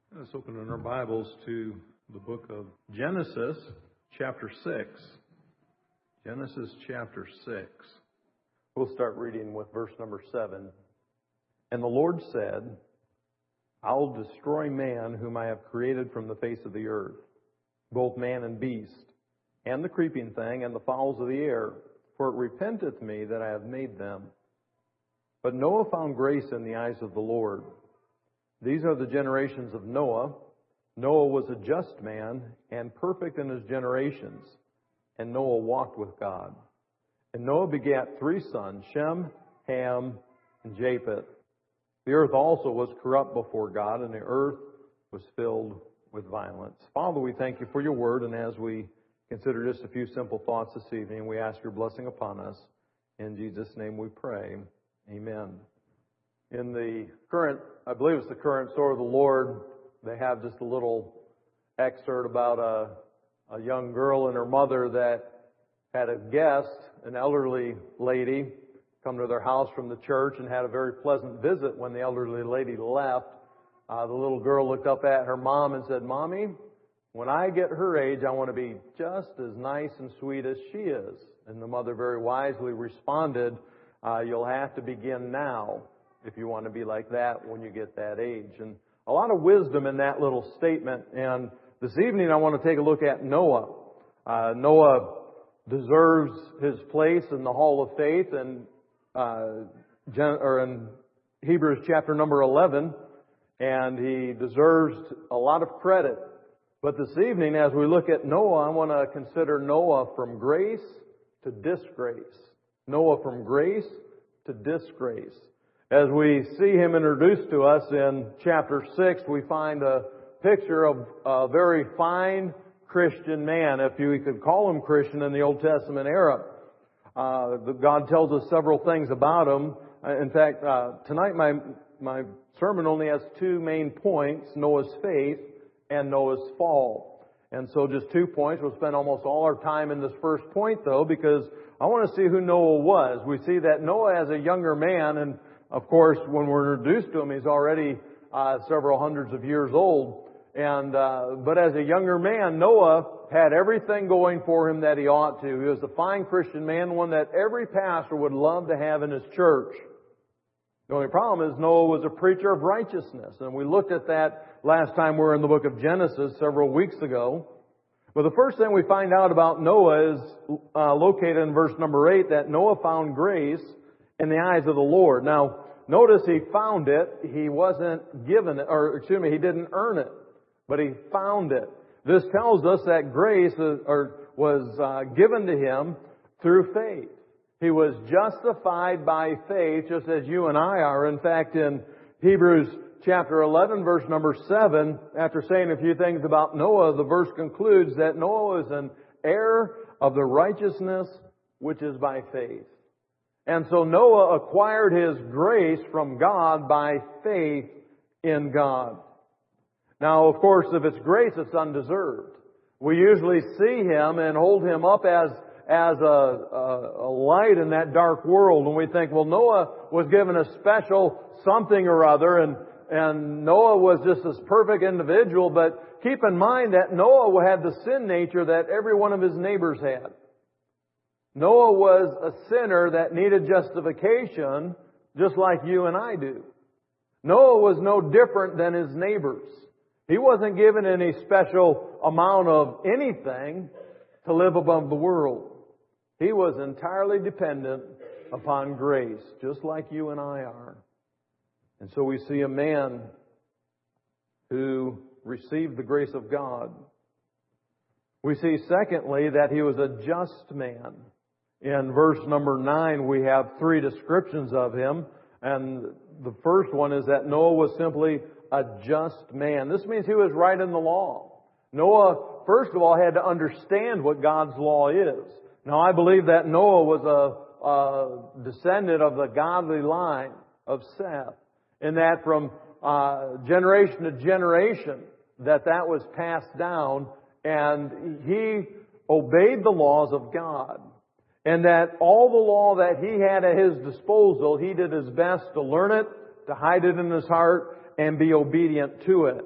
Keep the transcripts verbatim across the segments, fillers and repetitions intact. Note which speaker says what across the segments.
Speaker 1: Let's open in our Bibles to the book of Genesis, chapter six. Genesis, chapter six.
Speaker 2: We'll start reading with verse number seven. And the Lord said, I will destroy man whom I have created from the face of the earth, both man and beast, and the creeping thing, and the fowls of the air, for it repenteth me that I have made them. But Noah found grace in the eyes of the Lord. These are the generations of Noah. Noah was a just man and perfect in his generations, and Noah walked with God. And Noah begat three sons, Shem, Ham, and Japheth. The earth also was corrupt before God, and the earth was filled with violence. Father, we thank you for your word, and as we consider just a few simple thoughts this evening, we ask your blessing upon us. In Jesus' name we pray. Amen. In the current, I believe it's the current Sword of the Lord, they have just a little excerpt about a, a young girl and her mother that had a guest, an elderly lady, come to their house from the church and had a very pleasant visit. When the elderly lady left, uh, the little girl looked up at her mom and said, Mommy, when I get her age, I want to be just as nice and sweet as she is. And the mother very wisely responded, uh, you'll have to begin now if you want to be like that when you get that age. And a lot of wisdom in that little statement. And this evening I want to take a look at Noah. Uh, Noah deserves his place in the Hall of Faith, and uh, Gen- or in Hebrews chapter number eleven, and he deserves a lot of credit. But this evening, as we look at Noah, I want to consider Noah from grace to disgrace. Noah from grace to disgrace. As we see him introduced to us in chapter six, we find a picture of a very fine Christian man, if you could call him Christian in the Old Testament era. Uh, God tells us several things about him. In fact, uh, tonight my my sermon only has two main points: Noah's faith and Noah's fall. And so just two points. We'll spend almost all our time in this first point, though, because I want to see who Noah was. We see that Noah, as a younger man, and of course, when we're introduced to him, he's already uh, several hundreds of years old. And uh, but as a younger man, Noah had everything going for him that he ought to. He was a fine Christian man, one that every pastor would love to have in his church. The only problem is Noah was a preacher of righteousness, and we looked at that last time we were in the book of Genesis several weeks ago. But the first thing we find out about Noah is uh, located in verse number eight, that Noah found grace in the eyes of the Lord. Now, notice he found it. He wasn't given it, or excuse me, he didn't earn it, but he found it. This tells us that grace is, or was uh, given to him through faith. He was justified by faith, just as you and I are. In fact, in Hebrews chapter eleven, verse number seven, after saying a few things about Noah, the verse concludes that Noah is an heir of the righteousness which is by faith. And so Noah acquired his grace from God by faith in God. Now, of course, if it's grace, it's undeserved. We usually see him and hold him up as as a, a, a light in that dark world, and we think, well, Noah was given a special something or other, and and Noah was just this perfect individual. But keep in mind that Noah had the sin nature that every one of his neighbors had. Noah was a sinner that needed justification, just like you and I do. Noah was no different than his neighbors. He wasn't given any special amount of anything to live above the world. He was entirely dependent upon grace, just like you and I are. And so we see a man who received the grace of God. We see, secondly, that he was a just man. In verse number nine, we have three descriptions of him. And the first one is that Noah was simply a just man. This means he was right in the law. Noah, first of all, had to understand what God's law is. Now, I believe that Noah was a, a descendant of the godly line of Seth, in that from uh, generation to generation, that that was passed down, and he obeyed the laws of God. And that all the law that he had at his disposal, he did his best to learn it, to hide it in his heart, and be obedient to it.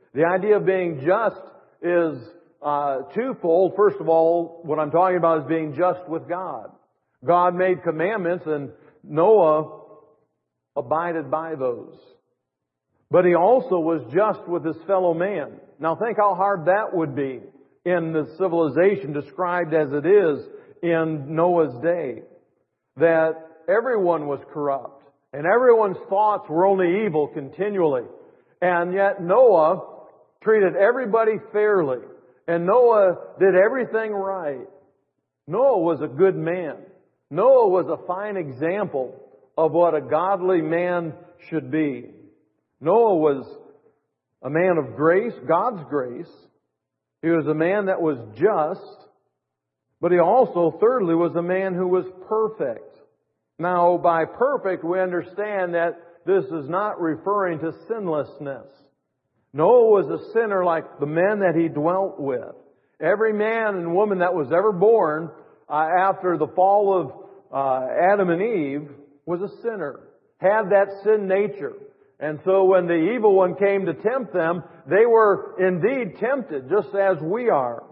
Speaker 2: The idea of being just is uh, twofold. First of all, what I'm talking about is being just with God. God made commandments and Noah abided by those. But he also was just with his fellow man. Now think how hard that would be in the civilization described as it is in Noah's day. That everyone was corrupt and everyone's thoughts were only evil continually. And yet Noah treated everybody fairly. And Noah did everything right. Noah was a good man. Noah was a fine example of what a godly man should be. Noah was a man of grace, God's grace. He was a man that was just. But he also, thirdly, was a man who was perfect. Now, by perfect, we understand that this is not referring to sinlessness. Noah was a sinner like the men that he dwelt with. Every man and woman that was ever born uh, after the fall of uh, Adam and Eve was a sinner, had that sin nature. And so when the evil one came to tempt them, they were indeed tempted, just as we are.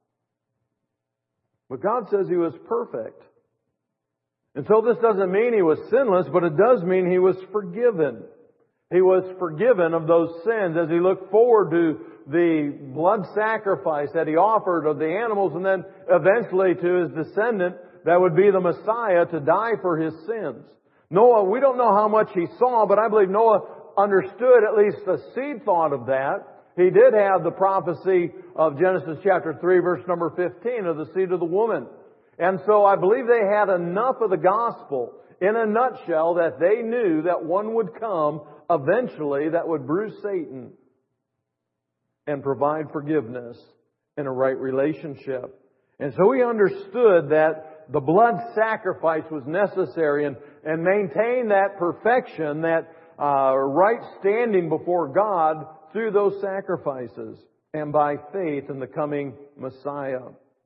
Speaker 2: But God says He was perfect. And so this doesn't mean He was sinless, but it does mean He was forgiven. He was forgiven of those sins as He looked forward to the blood sacrifice that He offered of the animals and then eventually to His descendant that would be the Messiah to die for his sins. Noah, we don't know how much he saw, but I believe Noah understood at least a seed thought of that. He did have the prophecy of Genesis chapter three, verse number fifteen, of the seed of the woman. And so I believe they had enough of the gospel in a nutshell that they knew that one would come eventually that would bruise Satan and provide forgiveness in a right relationship. And so he understood that the blood sacrifice was necessary and, and maintain that perfection, that uh, right standing before God through those sacrifices and by faith in the coming Messiah.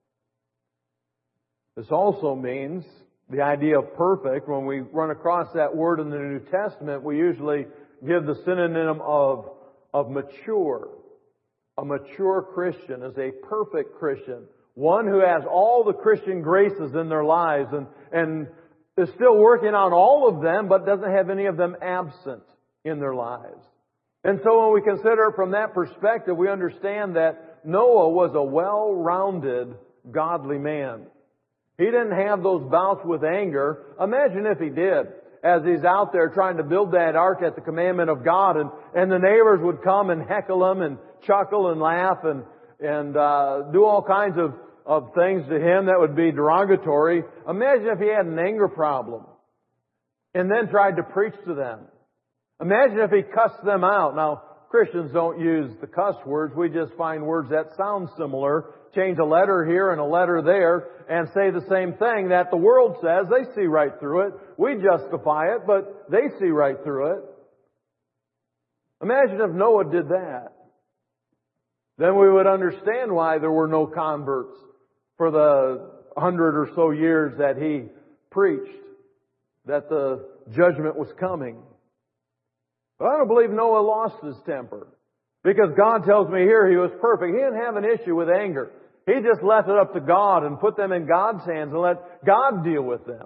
Speaker 2: This also means the idea of perfect. When we run across that word in the New Testament, we usually give the synonym of, of mature. A mature Christian is a perfect Christian. One who has all the Christian graces in their lives and, and is still working on all of them, but doesn't have any of them absent in their lives. And so when we consider it from that perspective, we understand that Noah was a well-rounded, godly man. He didn't have those bouts with anger. Imagine if he did, as he's out there trying to build that ark at the commandment of God, and, and the neighbors would come and heckle him and chuckle and laugh and and uh, do all kinds of, of things to him that would be derogatory. Imagine if he had an anger problem and then tried to preach to them. Imagine if he cussed them out. Now, Christians don't use the cuss words. We just find words that sound similar, change a letter here and a letter there, and say the same thing that the world says. They see right through it. We justify it, but they see right through it. Imagine if Noah did that. Then we would understand why there were no converts for the hundred or so years that he preached that the judgment was coming. But I don't believe Noah lost his temper, because God tells me here he was perfect. He didn't have an issue with anger. He just left it up to God and put them in God's hands and let God deal with them.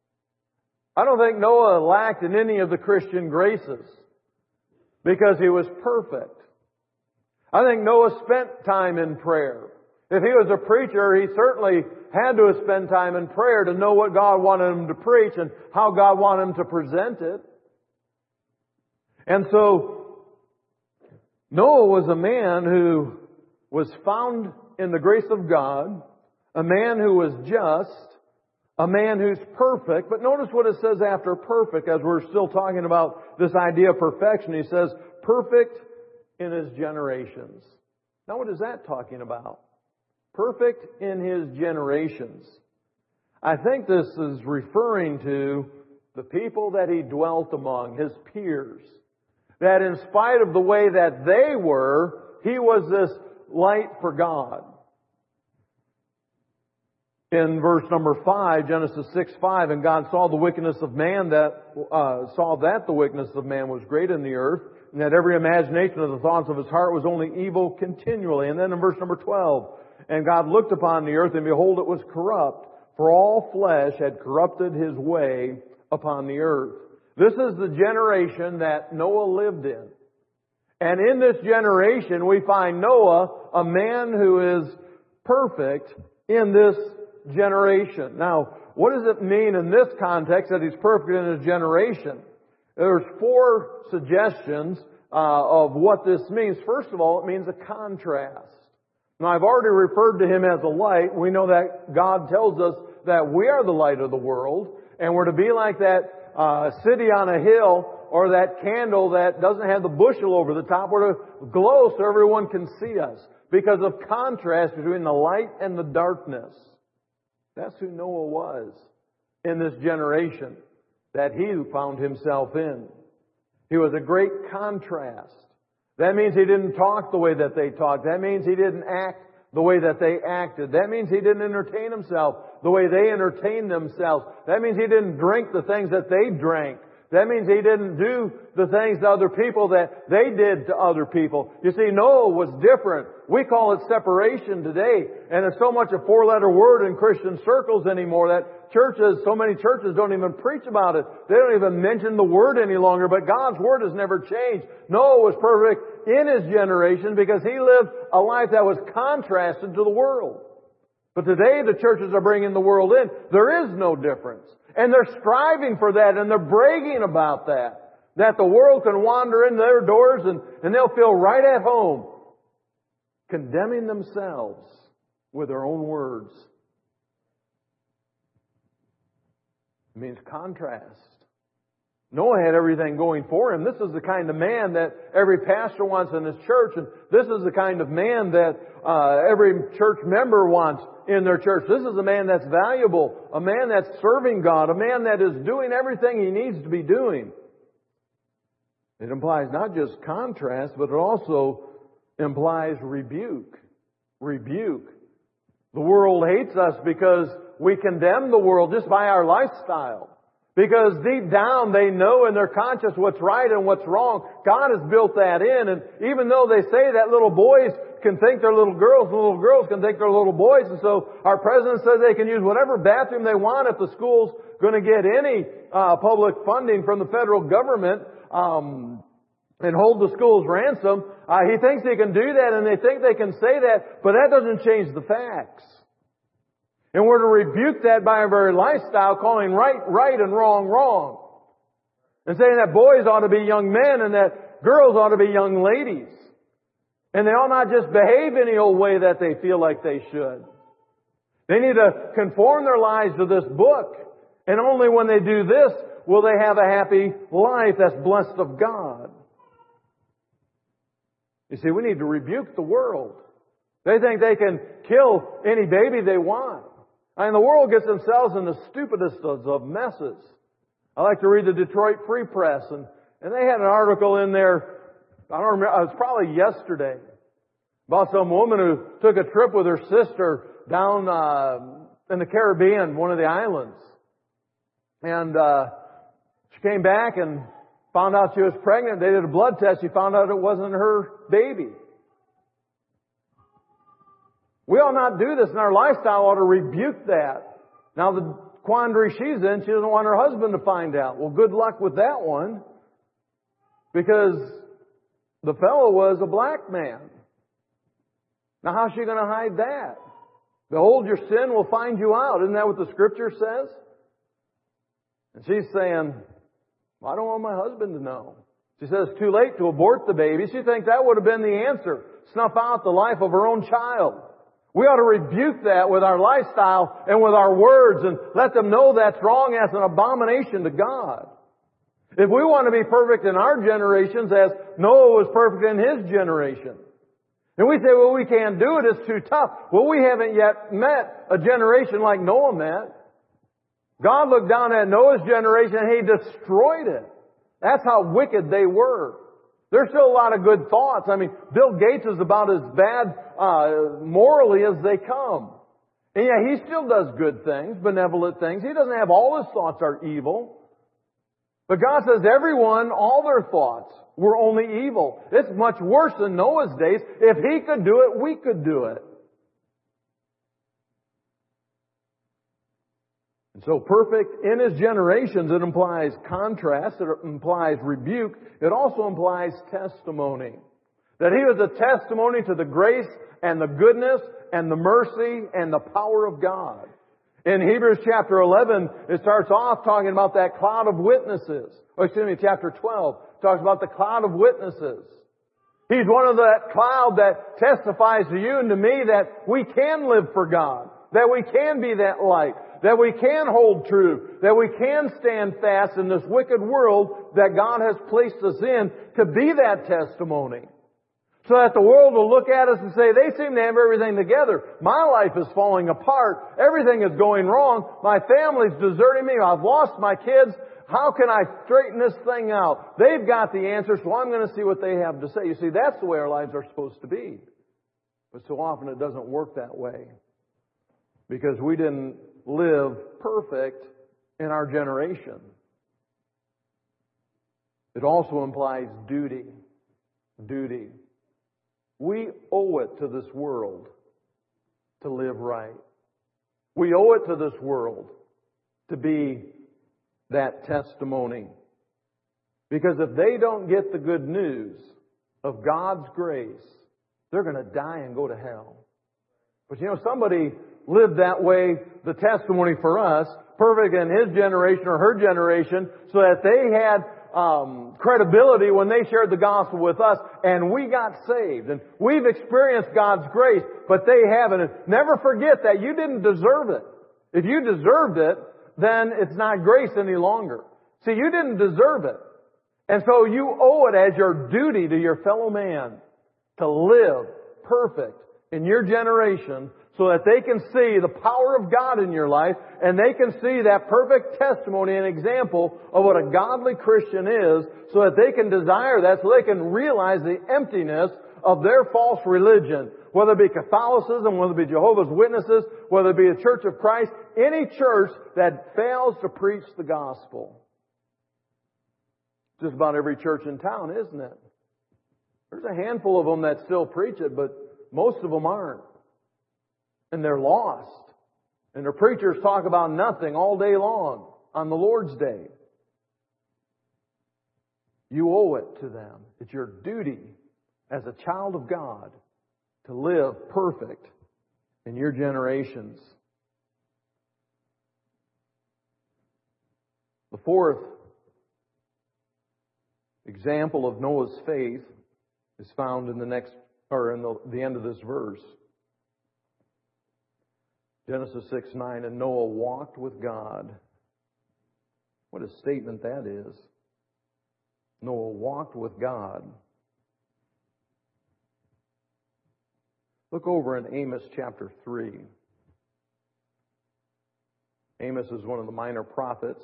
Speaker 2: I don't think Noah lacked in any of the Christian graces because he was perfect. I think Noah spent time in prayer. If he was a preacher, he certainly had to spend time in prayer to know what God wanted him to preach and how God wanted him to present it. And so, Noah was a man who was found in the grace of God, a man who was just, a man who's perfect. But notice what it says after perfect, as we're still talking about this idea of perfection. He says, perfect in his generations. Now what is that talking about? Perfect in his generations. I think this is referring to the people that he dwelt among, his peers. That in spite of the way that they were, he was this light for God. In verse number five, Genesis six five, and God saw the wickedness of man that, uh, saw that the wickedness of man was great in the earth, and that every imagination of the thoughts of his heart was only evil continually. And then in verse number twelve, and God looked upon the earth, and behold, it was corrupt, for all flesh had corrupted his way upon the earth. This is the generation that Noah lived in. And in this generation, we find Noah, a man who is perfect in this generation. Now, what does it mean in this context that he's perfect in his generation? There's four suggestions uh, of what this means. First of all, it means a contrast. Now, I've already referred to him as a light. We know that God tells us that we are the light of the world, and we're to be like that uh, city on a hill, or that candle that doesn't have the bushel over the top. We're to glow so everyone can see us because of contrast between the light and the darkness. That's who Noah was in this generation that he found himself in. He was a great contrast. That means he didn't talk the way that they talked. That means he didn't act the way that they acted. That means he didn't entertain himself the way they entertained themselves. That means he didn't drink the things that they drank. That means he didn't do the things to other people that they did to other people. You see, Noah was different. We call it separation today. And it's so much a four-letter word in Christian circles anymore that churches, so many churches don't even preach about it. They don't even mention the word any longer. But God's word has never changed. Noah was perfect in his generation because he lived a life that was contrasted to the world. But today the churches are bringing the world in. There is no difference. And they're striving for that, and they're bragging about that. That the world can wander in their doors and, and they'll feel right at home. Condemning themselves with their own words. It means contrast. Noah had everything going for him. This is the kind of man that every pastor wants in his church, and this is the kind of man that uh, every church member wants in their church. This is a man that's valuable, a man that's serving God, a man that is doing everything he needs to be doing. It implies not just contrast, but it also implies rebuke. Rebuke. The world hates us because we condemn the world just by our lifestyle. Because deep down they know in their conscience what's right and what's wrong. God has built that in. And even though they say that little boys can think they're little girls, and little girls can think they're little boys. And so our president says they can use whatever bathroom they want if the school's going to get any uh, public funding from the federal government um, and hold the schools ransom. Uh, he thinks he can do that, and they think they can say that, but that doesn't change the facts. And we're to rebuke that by our very lifestyle, calling right, right and wrong, wrong. And saying that boys ought to be young men and that girls ought to be young ladies. And they ought not just behave any old way that they feel like they should. They need to conform their lives to this book. And only when they do this will they have a happy life that's blessed of God. You see, we need to rebuke the world. They think they can kill any baby they want. And the world gets themselves in the stupidest of messes. I like to read the Detroit Free Press, and, and they had an article in there, I don't remember, it was probably yesterday, about some woman who took a trip with her sister down uh, in the Caribbean, one of the islands. And uh, she came back and found out she was pregnant. They did a blood test. She found out it wasn't her baby. We ought not do this, and our lifestyle ought to rebuke that. Now, the quandary she's in, she doesn't want her husband to find out. Well, good luck with that one, because the fellow was a black man. Now, how's she going to hide that? Behold, your sin will find you out. Isn't that what the Scripture says? And she's saying, well, I don't want my husband to know. She says it's too late to abort the baby. She thinks that would have been the answer. Snuff out the life of her own child. We ought to rebuke that with our lifestyle and with our words and let them know that's wrong as an abomination to God. If we want to be perfect in our generations as Noah was perfect in his generation, and we say, well, we can't do it, it's too tough. Well, we haven't yet met a generation like Noah met. God looked down at Noah's generation and He destroyed it. That's how wicked they were. There's still a lot of good thoughts. I mean, Bill Gates is about as bad uh, morally as they come. And yeah, he still does good things, benevolent things. He doesn't have all his thoughts are evil. But God says everyone, all their thoughts were only evil. It's much worse than Noah's days. If he could do it, we could do it. And so perfect in his generations, it implies contrast, it implies rebuke, it also implies testimony. That he was a testimony to the grace and the goodness and the mercy and the power of God. In Hebrews chapter eleven, it starts off talking about that cloud of witnesses. Or excuse me, chapter twelve talks about the cloud of witnesses. He's one of that cloud that testifies to you and to me that we can live for God, that we can be that light, that we can hold true, that we can stand fast in this wicked world that God has placed us in to be that testimony. So that the world will look at us and say, they seem to have everything together. My life is falling apart. Everything is going wrong. My family's deserting me. I've lost my kids. How can I straighten this thing out? They've got the answer, so I'm going to see what they have to say. You see, that's the way our lives are supposed to be. But so often it doesn't work that way. Because we didn't live perfect in our generation. It also implies duty. Duty. We owe it to this world to live right. We owe it to this world to be that testimony. Because if they don't get the good news of God's grace, they're going to die and go to hell. But you know, somebody lived that way, the testimony for us, perfect in his generation or her generation, so that they had um, credibility when they shared the gospel with us, and we got saved. And we've experienced God's grace, but they haven't. And never forget that you didn't deserve it. If you deserved it, then it's not grace any longer. See, you didn't deserve it. And so you owe it as your duty to your fellow man to live perfect in your generation so that they can see the power of God in your life and they can see that perfect testimony and example of what a godly Christian is so that they can desire that, so they can realize the emptiness of their false religion. Whether it be Catholicism, whether it be Jehovah's Witnesses, whether it be the Church of Christ, any church that fails to preach the gospel. Just about every church in town, isn't it? There's a handful of them that still preach it, but most of them aren't. And they're lost. And their preachers talk about nothing all day long on the Lord's Day. You owe it to them. It's your duty as a child of God to live perfect in your generations. The fourth example of Noah's faith is found in the next, or in the, the end of this verse. Genesis six nine, and Noah walked with God. What a statement that is. Noah walked with God. Look over in Amos chapter three. Amos is one of the minor prophets.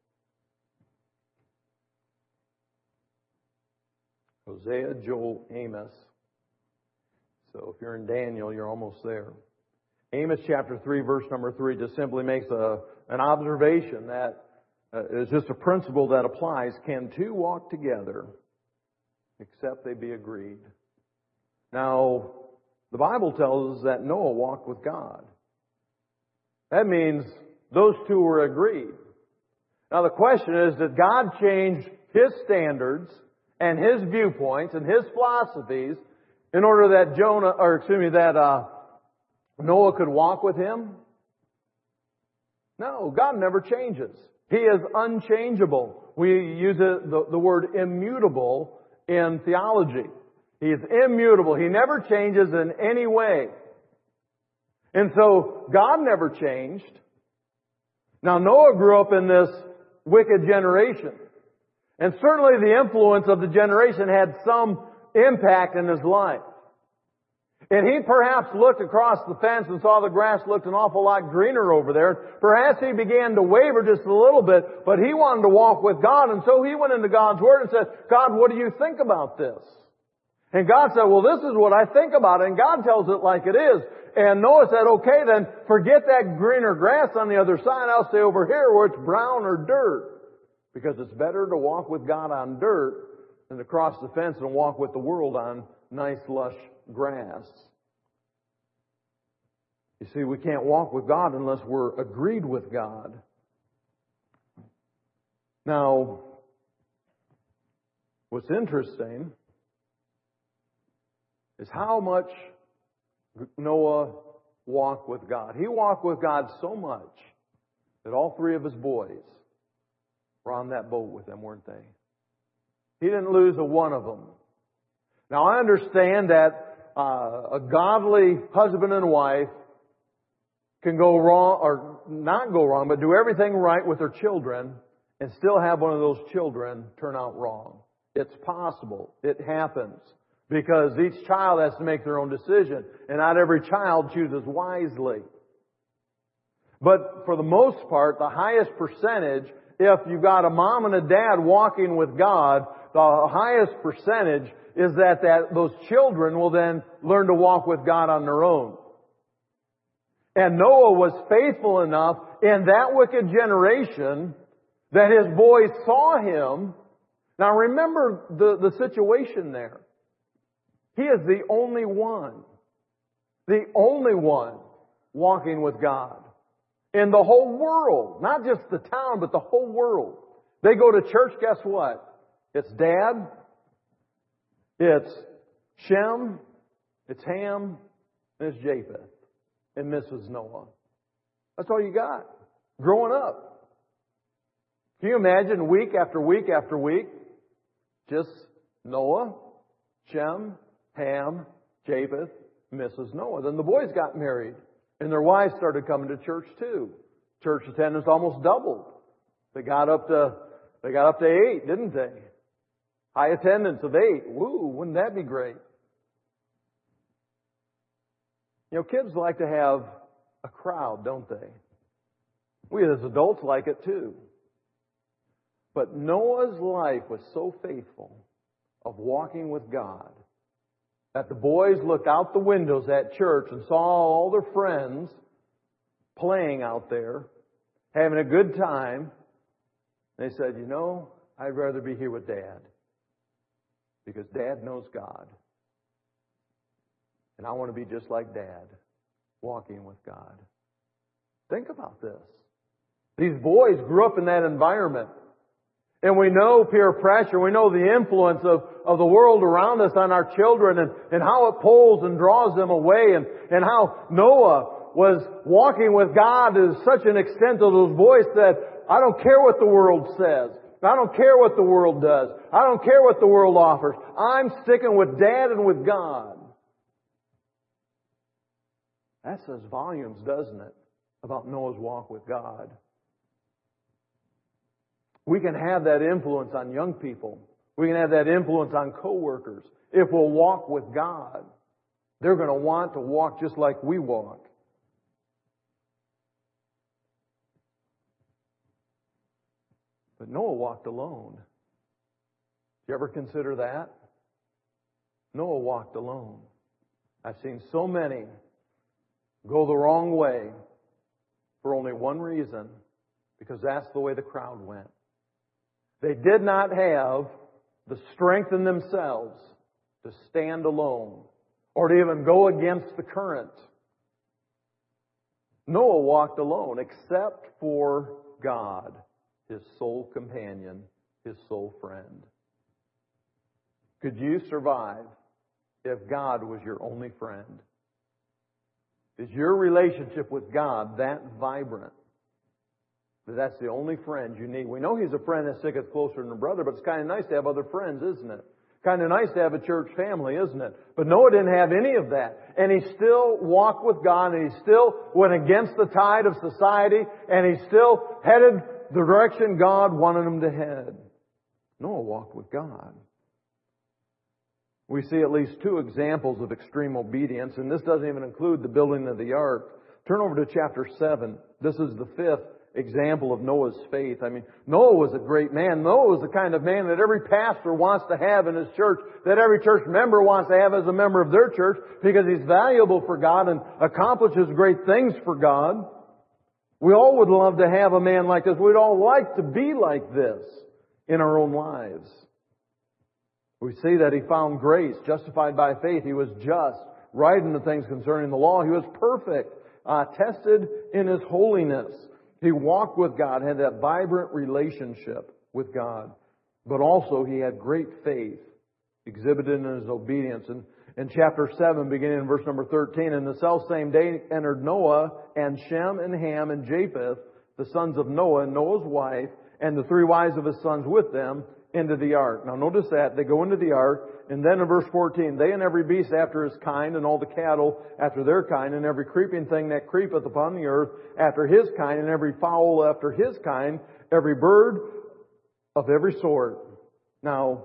Speaker 2: Hosea, Joel, Amos. So if you're in Daniel, you're almost there. Amos chapter three, verse number three, just simply makes a, an observation that uh, is just a principle that applies. Can two walk together except they be agreed? Now, the Bible tells us that Noah walked with God. That means those two were agreed. Now the question is, did God change His standards and His viewpoints and His philosophies in order that Jonah, or excuse me, that uh, Noah could walk with Him? No, God never changes. He is unchangeable. We use it, the, the word immutable in theology. He is immutable. He never changes in any way. And so, God never changed. Now, Noah grew up in this wicked generation. And certainly the influence of the generation had some impact in his life. And he perhaps looked across the fence and saw the grass looked an awful lot greener over there. Perhaps he began to waver just a little bit, but he wanted to walk with God. And so he went into God's Word and said, God, what do you think about this? And God said, well, this is what I think about it. And God tells it like it is. And Noah said, okay, then forget that greener grass on the other side. I'll stay over here where it's brown or dirt. Because it's better to walk with God on dirt than to cross the fence and walk with the world on nice, lush grass. You see, we can't walk with God unless we're agreed with God. Now, what's interesting is how much Noah walked with God. He walked with God so much that all three of his boys were on that boat with him, weren't they? He didn't lose a one of them. Now, I understand that uh, a godly husband and wife can go wrong, or not go wrong, but do everything right with their children and still have one of those children turn out wrong. It's possible. It happens. Because each child has to make their own decision. And not every child chooses wisely. But for the most part, the highest percentage, if you've got a mom and a dad walking with God, the highest percentage is that, that those children will then learn to walk with God on their own. And Noah was faithful enough in that wicked generation that his boys saw him. Now remember the, the situation there. He is the only one, the only one walking with God in the whole world. Not just the town, but the whole world. They go to church, guess what? It's Dad, it's Shem, it's Ham, and it's Japheth, and Missus Noah. That's all you got. Growing up. Can you imagine week after week after week? Just Noah, Shem, Ham, Japheth, Missus Noah. Then the boys got married, and their wives started coming to church too. Church attendance almost doubled. They got up to they got up to eight, didn't they? High attendance of eight. Woo, wouldn't that be great? You know, kids like to have a crowd, don't they? We as adults like it too. But Noah's life was so faithful of walking with God that the boys looked out the windows at church and saw all their friends playing out there, having a good time. They said, you know, I'd rather be here with Dad because Dad knows God. And I want to be just like Dad, walking with God. Think about this. These boys grew up in that environment. And we know peer pressure. We know the influence of, of the world around us on our children and, and how it pulls and draws them away. And, and how Noah was walking with God to such an extent that those boys said, I don't care what the world says. I don't care what the world does. I don't care what the world offers. I'm sticking with Dad and with God. That says volumes, doesn't it, about Noah's walk with God. We can have that influence on young people. We can have that influence on coworkers. If we'll walk with God, they're going to want to walk just like we walk. But Noah walked alone. Did you ever consider that? Noah walked alone. I've seen so many go the wrong way for only one reason, because that's the way the crowd went. They did not have the strength in themselves to stand alone or to even go against the current. Noah walked alone except for God, his sole companion, his sole friend. Could you survive if God was your only friend? Is your relationship with God that vibrant? That's the only friend you need. We know He's a friend that sticketh closer than a brother, but it's kind of nice to have other friends, isn't it? Kind of nice to have a church family, isn't it? But Noah didn't have any of that. And he still walked with God, and he still went against the tide of society, and he still headed the direction God wanted him to head. Noah walked with God. We see at least two examples of extreme obedience, and this doesn't even include the building of the ark. Turn over to chapter seven. This is the fifth example of Noah's faith. I mean, Noah was a great man. Noah was the kind of man that every pastor wants to have in his church, that every church member wants to have as a member of their church, because he's valuable for God and accomplishes great things for God. We all would love to have a man like this. We'd all like to be like this. in our own lives. We see that He found grace, justified by faith. He was just, right in the things concerning the law. He was perfect, uh, tested in His holiness. He walked with God, had that vibrant relationship with God. But also He had great faith exhibited in His obedience. And in chapter seven, beginning in verse number thirteen, in the selfsame day entered Noah and Shem and Ham and Japheth, the sons of Noah, and Noah's wife, and the three wives of his sons with them, into the ark. Now notice that. They go into the ark, and then in verse fourteen, they and every beast after his kind, and all the cattle after their kind, and every creeping thing that creepeth upon the earth after his kind, and every fowl after his kind, every bird of every sort. Now,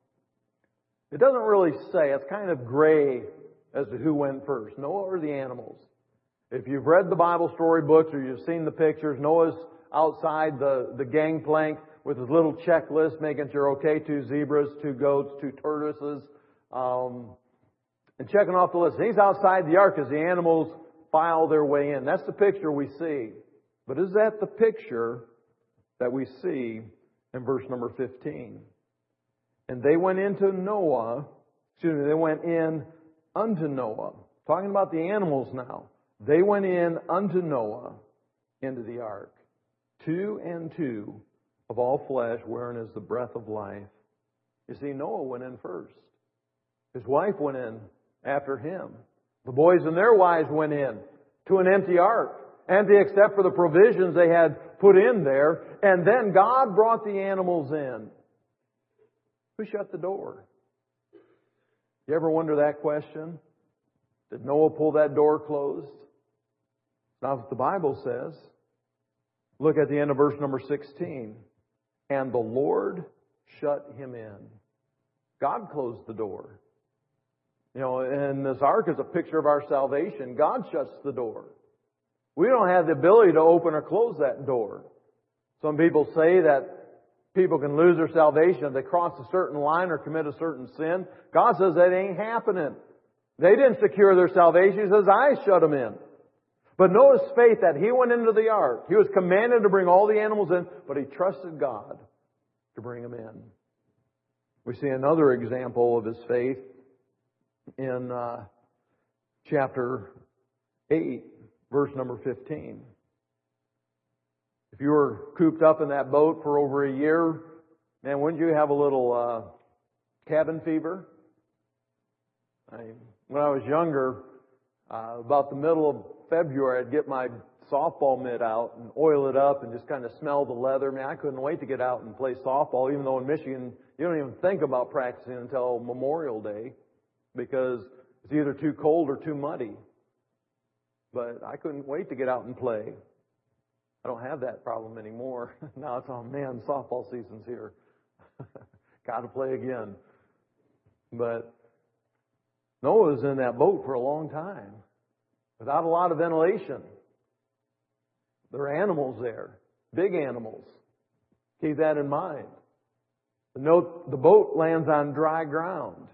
Speaker 2: it doesn't really say. It's kind of gray as to who went first, Noah or the animals. If you've read the Bible storybooks or you've seen the pictures, Noah's outside the, the gangplank with his little checklist, making sure, okay, two zebras, two goats, two tortoises, um, and checking off the list. And he's outside the ark as the animals file their way in. That's the picture we see. But is that the picture that we see in verse number fifteen? And they went into Noah, excuse me, they went in unto Noah. Talking about the animals now. They went in unto Noah into the ark. Two and two of all flesh, wherein is the breath of life. You see, Noah went in first. His wife went in after him. The boys and their wives went in to an empty ark. Empty except for the provisions they had put in there. And then God brought the animals in. Who shut the door? You ever wonder that question? Did Noah pull that door closed? Now, what the Bible says. Look at the end of verse number sixteen. And the Lord shut him in. God closed the door. You know, and this ark is a picture of our salvation. God shuts the door. We don't have the ability to open or close that door. Some people say that people can lose their salvation if they cross a certain line or commit a certain sin. God says that ain't happening. They didn't secure their salvation. He says, I shut them in. But notice faith that he went into the ark. He was commanded to bring all the animals in, but he trusted God to bring them in. We see another example of his faith in uh, chapter eight, verse number fifteen. If you were cooped up in that boat for over a year, man, wouldn't you have a little uh, cabin fever? I, when I was younger, uh, about the middle of February, I'd get my softball mitt out and oil it up and just kind of smell the leather. Man, I couldn't wait to get out and play softball, even though in Michigan, you don't even think about practicing until Memorial Day because it's either too cold or too muddy. But I couldn't wait to get out and play. I don't have that problem anymore. Now it's, oh man, softball season's here. Got to play again. But Noah was in that boat for a long time without a lot of ventilation. There are animals there, big animals. Keep that in mind. Note the boat lands on dry ground.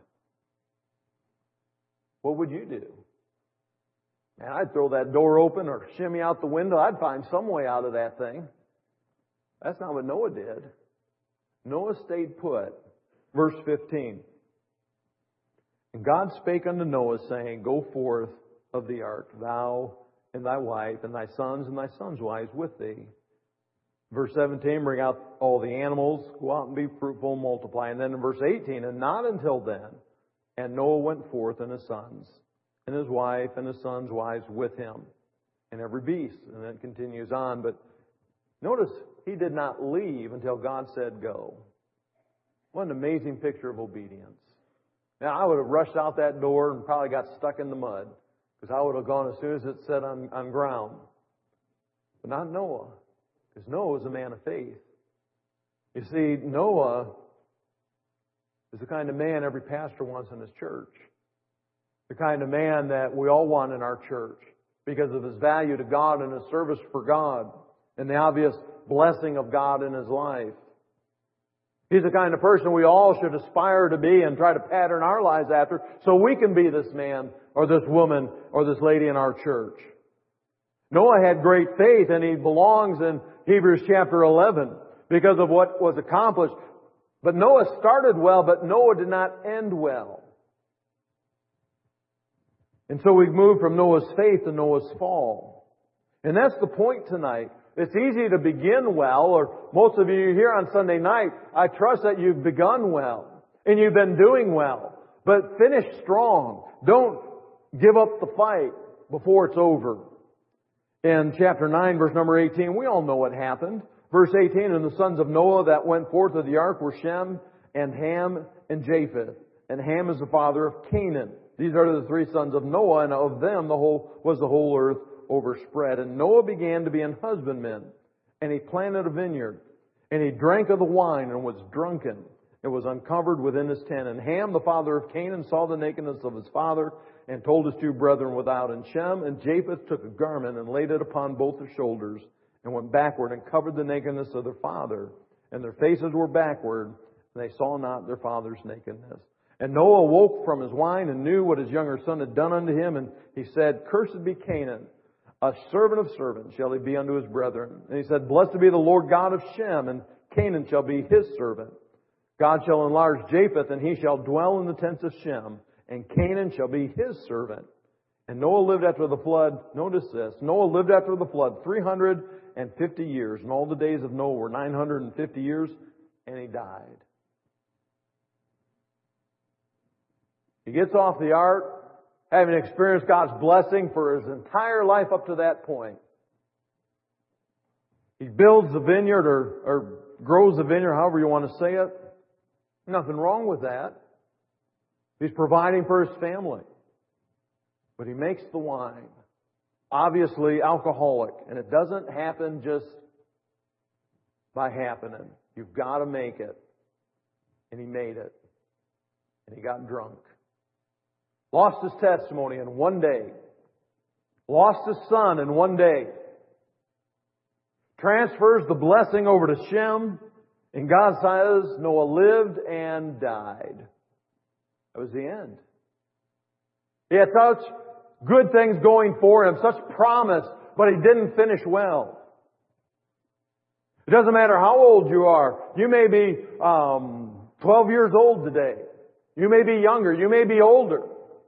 Speaker 2: What would you do? Man, I'd throw that door open or shimmy out the window. I'd find some way out of that thing. That's not what Noah did. Noah stayed put. Verse fifteen. And God spake unto Noah, saying, Go forth of the ark, thou and thy wife, and thy sons and thy sons' wives with thee. Verse seventeen, bring out all the animals, go out and be fruitful and multiply. And then in verse eighteen, and not until then, and Noah went forth and his sons, and his wife and his sons' wives with him, and every beast. And then it continues on. But notice, he did not leave until God said go. What an amazing picture of obedience. Now, I would have rushed out that door and probably got stuck in the mud, because I would have gone as soon as it set on, on ground. But not Noah, because Noah was a man of faith. You see, Noah is the kind of man every pastor wants in his church. The kind of man that we all want in our church because of his value to God and his service for God and the obvious blessing of God in his life. He's the kind of person we all should aspire to be and try to pattern our lives after so we can be this man or this woman or this lady in our church. Noah had great faith, and he belongs in Hebrews chapter eleven because of what was accomplished. But Noah started well, but Noah did not end well. And so we've moved from Noah's faith to Noah's fall. And that's the point tonight. It's easy to begin well, or most of you here on Sunday night, I trust that you've begun well, and you've been doing well. But finish strong. Don't give up the fight before it's over. In chapter nine, verse number eighteen, we all know what happened. Verse eighteen, and the sons of Noah that went forth of the ark were Shem and Ham and Japheth. And Ham is the father of Canaan. These are the three sons of Noah, and of them the whole was the whole earth overspread. And Noah began to be an husbandman, and he planted a vineyard, and he drank of the wine and was drunken. It was uncovered within his tent. And Ham, the father of Canaan, saw the nakedness of his father, and told his two brethren without. And Shem and Japheth took a garment and laid it upon both their shoulders, and went backward and covered the nakedness of their father. And their faces were backward, and they saw not their father's nakedness. And Noah awoke from his wine and knew what his younger son had done unto him. And he said, Cursed be Canaan, a servant of servants shall he be unto his brethren. And he said, Blessed be the Lord God of Shem, and Canaan shall be his servant. God shall enlarge Japheth, and he shall dwell in the tents of Shem, and Canaan shall be his servant. And Noah lived after the flood, notice this, Noah lived after the flood three hundred fifty years, and all the days of Noah were nine hundred fifty years, and he died. He gets off the ark, having experienced God's blessing for his entire life up to that point. He builds the vineyard or, or grows the vineyard, however you want to say it. Nothing wrong with that. He's providing for his family. But he makes the wine. Obviously alcoholic. And it doesn't happen just by happening. You've got to make it. And he made it. And he got drunk. Lost his testimony in one day. Lost his son in one day. Transfers the blessing over to Shem. And God says Noah lived and died. That was the end. He had such good things going for him, such promise, but he didn't finish well. It doesn't matter how old you are. You may be um, twelve years old today. You may be younger. You may be older.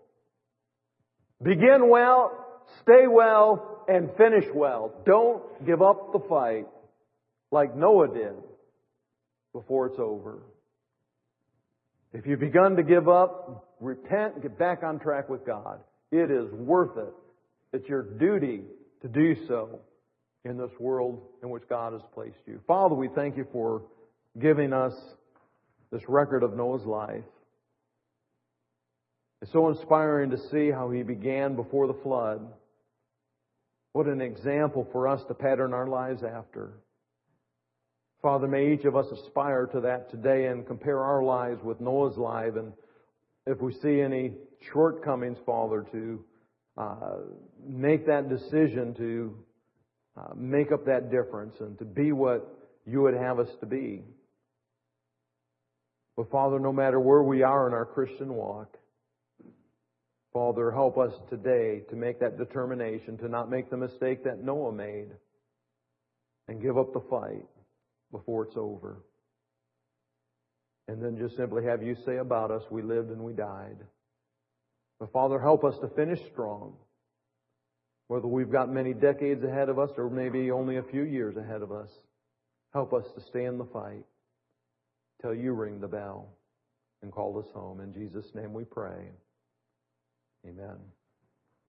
Speaker 2: Begin well, stay well, and finish well. Don't give up the fight like Noah did before it's over. If you've begun to give up, repent and get back on track with God. It is worth it. It's your duty to do so in this world in which God has placed you. Father, we thank you for giving us this record of Noah's life. It's so inspiring to see how he began before the flood. What an example for us to pattern our lives after. Father, may each of us aspire to that today and compare our lives with Noah's life. And if we see any shortcomings, Father, to uh, make that decision to uh, make up that difference and to be what you would have us to be. But Father, no matter where we are in our Christian walk, Father, help us today to make that determination to not make the mistake that Noah made and give up the fight before it's over. And then just simply have you say about us, we lived and we died. But Father, help us to finish strong. Whether we've got many decades ahead of us or maybe only a few years ahead of us, help us to stay in the fight till you ring the bell and call us home. In Jesus' name we pray. Amen.